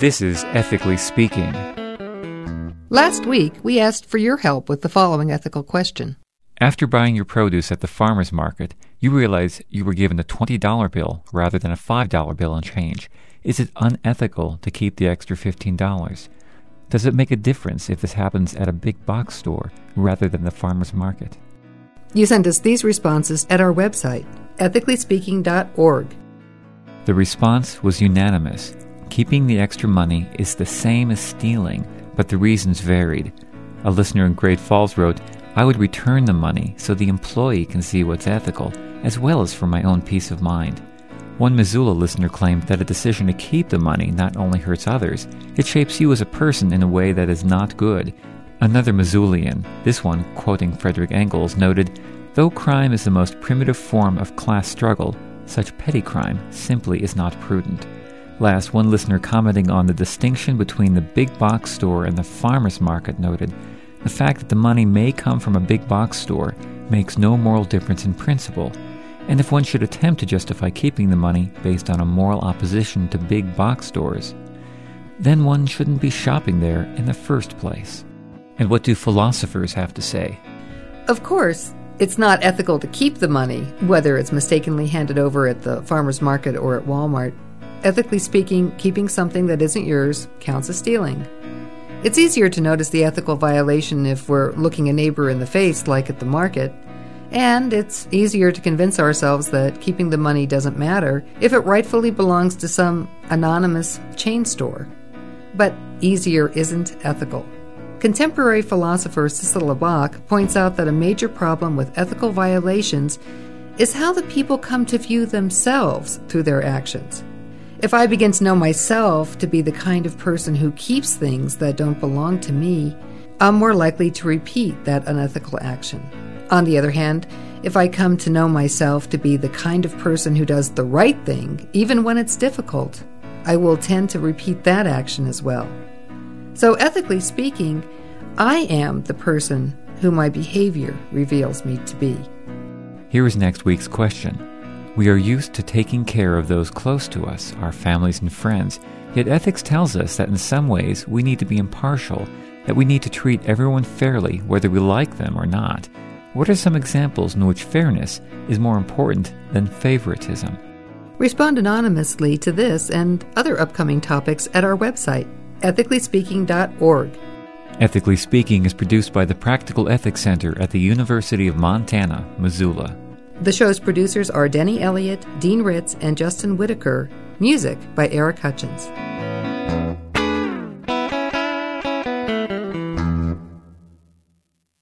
This is Ethically Speaking. Last week, we asked for your help with the following ethical question. After buying your produce at the farmer's market, you realize you were given a $20 bill rather than a $5 bill and change. Is it unethical to keep the extra $15? Does it make a difference if this happens at a big box store rather than the farmer's market? You sent us these responses at our website, ethicallyspeaking.org. The response was unanimous. Keeping the extra money is the same as stealing, but the reasons varied. A listener in Great Falls wrote, "I would return the money so the employee can see what's ethical, as well as for my own peace of mind." One Missoula listener claimed that a decision to keep the money not only hurts others, it shapes you as a person in a way that is not good. Another Missoulian, this one quoting Frederick Engels, noted, "Though crime is the most primitive form of class struggle, such petty crime simply is not prudent." Last, one listener commenting on the distinction between the big box store and the farmer's market noted, "The fact that the money may come from a big box store makes no moral difference in principle, and if one should attempt to justify keeping the money based on a moral opposition to big box stores, then one shouldn't be shopping there in the first place." And what do philosophers have to say? Of course, it's not ethical to keep the money, whether it's mistakenly handed over at the farmer's market or at Walmart. Ethically speaking, keeping something that isn't yours counts as stealing. It's easier to notice the ethical violation if we're looking a neighbor in the face, like at the market. And it's easier to convince ourselves that keeping the money doesn't matter if it rightfully belongs to some anonymous chain store. But easier isn't ethical. Contemporary philosopher Cecil Labach points out that a major problem with ethical violations is how the people come to view themselves through their actions. If I begin to know myself to be the kind of person who keeps things that don't belong to me, I'm more likely to repeat that unethical action. On the other hand, if I come to know myself to be the kind of person who does the right thing, even when it's difficult, I will tend to repeat that action as well. So ethically speaking, I am the person who my behavior reveals me to be. Here is next week's question. We are used to taking care of those close to us, our families and friends, yet ethics tells us that in some ways we need to be impartial, that we need to treat everyone fairly whether we like them or not. What are some examples in which fairness is more important than favoritism? Respond anonymously to this and other upcoming topics at our website, ethicallyspeaking.org. Ethically Speaking is produced by the Practical Ethics Center at the University of Montana, Missoula. The show's producers are Denny Elliott, Dean Ritz, and Justin Whitaker. Music by Eric Hutchins.